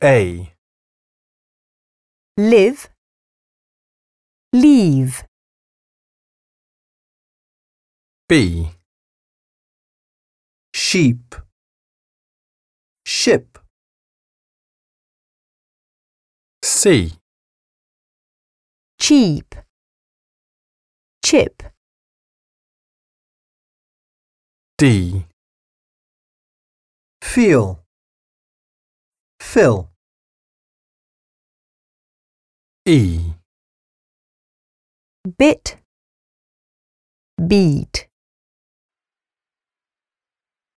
A. Live, leave. B. sheep, ship, C. Cheap, chip. D. feel, fill, E. Bit, beat.